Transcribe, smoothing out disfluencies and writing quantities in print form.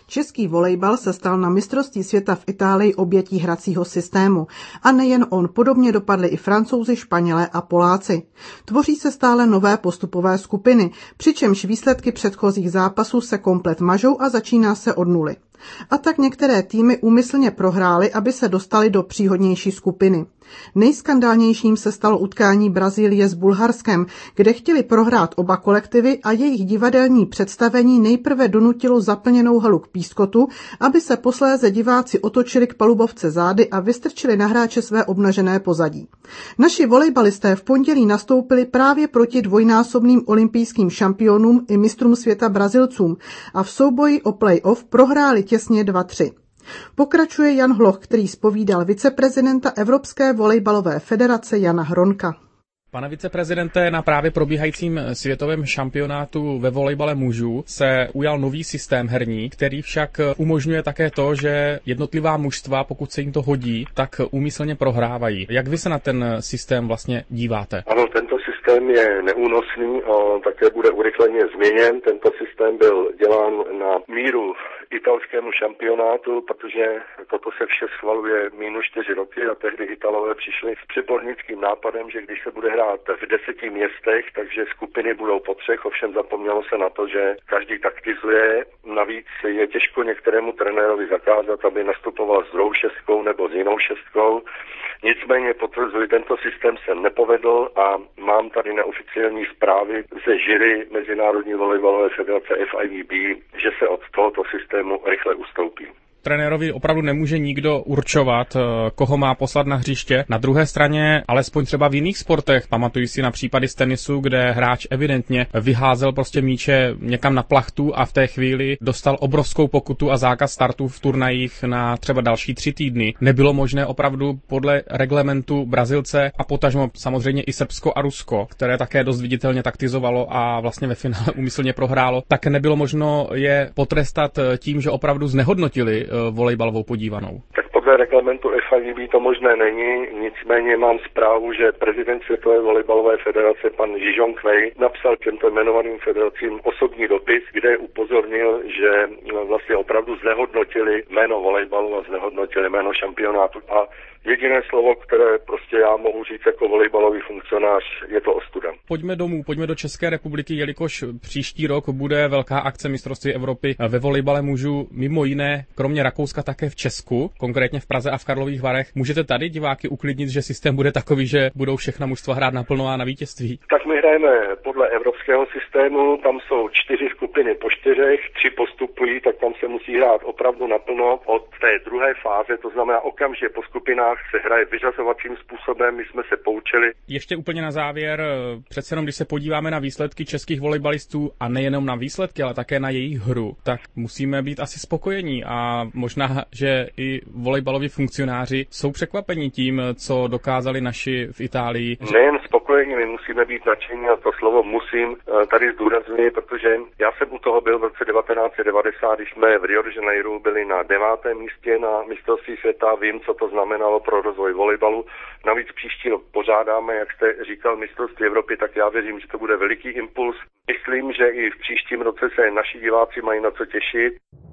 Český volejbal se stal na mistrovství světa v Itálii obětí hracího systému. A nejen on, podobně dopadli i Francouzi, Španělé a Poláci. Tvoří se stále nové postupové skupiny, přičemž výsledky předchozích zápasů se komplet mažou a začíná se od nuly. A tak některé týmy úmyslně prohrály, aby se dostali do příhodnější skupiny. Nejskandálnějším se stalo utkání Brazílie s Bulharskem, kde chtěli prohrát oba kolektivy a jejich divadelní představení nejprve donutilo zaplněnou halu k pískotu, aby se posléze diváci otočili k palubovce zády a vystrčili na hráče své obnažené pozadí. Naši volejbalisté v pondělí nastoupili právě proti dvojnásobným olympijským šampionům i mistrům světa Brazilcům a v souboji o play-off prohráli těsně 2-3. Pokračuje Jan Hloch, který zpovídal viceprezidenta Evropské volejbalové federace Jana Hronka. Pane viceprezidente, na právě probíhajícím světovém šampionátu ve volejbale mužů se ujal nový systém herní, který však umožňuje také to, že jednotlivá mužstva, pokud se jim to hodí, tak úmyslně prohrávají. Jak vy se na ten systém vlastně díváte? Ano, tento systém je neúnosný a také bude urychleně změněn. Tento systém byl dělán na míru italskému šampionátu, protože toto se vše schvaluje minus 4 roky a tehdy Italové přišli s přebornickým nápadem, že když se bude hrát v 10 městech, takže skupiny budou po 3, ovšem zapomnělo se na to, že každý taktizuje. Navíc je těžko některému trenérovi zakázat, aby nastupoval s druhou šestkou nebo s jinou šestkou. Nicméně potvrzuji, tento systém se nepovedl a mám tady neoficiální zprávy ze jury Mezinárodní volejbalové federace FIVB, že se od tohoto systému rychle ustoupí. Trenérovi opravdu nemůže nikdo určovat, koho má poslat na hřiště. Na druhé straně, alespoň třeba v jiných sportech, pamatuju si na případy z tenisu, kde hráč evidentně vyházel prostě míče někam na plachtu a v té chvíli dostal obrovskou pokutu a zákaz startu v turnajích na třeba další 3 týdny. Nebylo možné opravdu podle reglementu Brazilce a potažmo samozřejmě i Srbsko a Rusko, které také dost viditelně taktizovalo a vlastně ve finále úmyslně prohrálo, tak nebylo možno je potrestat tím, že opravdu znehodnotili volejbalovou podívanou. Tak podle reglementu FIVB to možné není, nicméně mám zprávu, že prezident Světové volejbalové federace pan Ji Zhong-wei napsal těmto jmenovaným federacím osobní dopis, kde upozornil, že vlastně opravdu znehodnotili jméno volejbalu a znehodnotili jméno šampionátu. A jediné slovo, které prostě já mohu říct jako volejbalový funkcionář, je to ostuda. Pojďme domů, pojďme do České republiky, jelikož příští rok bude velká akce mistrovství Evropy ve volejbale mužů, mimo jiné, kromě Rakouska také v Česku, konkrétně v Praze a v Karlových Varech. Můžete tady diváky uklidnit, že systém bude takový, že budou všechna mužstva hrát naplno a na vítězství? Tak my hrajeme podle evropského systému, tam jsou 4 skupiny po 4, 3 postupují, tak tam se musí hrát opravdu naplno od té druhé fáze, to znamená okamžitě po skupinách se hraje vyřazovacím způsobem, my jsme se poučili. Ještě úplně na závěr, přece jenom když se podíváme na výsledky českých volejbalistů a nejenom na výsledky, ale také na jejich hru, tak musíme být asi spokojení a možná, že i volejbaloví funkcionáři jsou překvapeni tím, co dokázali naši v Itálii. Nejen spokojení, my musíme být nadšení a to slovo musím tady zdůrazňuji, protože já jsem u toho byl v roce 1990, když jsme v Rio de Janeiro byli na 9. místě na mistrovství světa, vím, co to znamenalo pro rozvoj volejbalu. Navíc příští rok pořádáme, jak jste říkal, mistrovství Evropy, tak já věřím, že to bude veliký impuls. Myslím, že i v příštím roce se naši diváci mají na co těšit.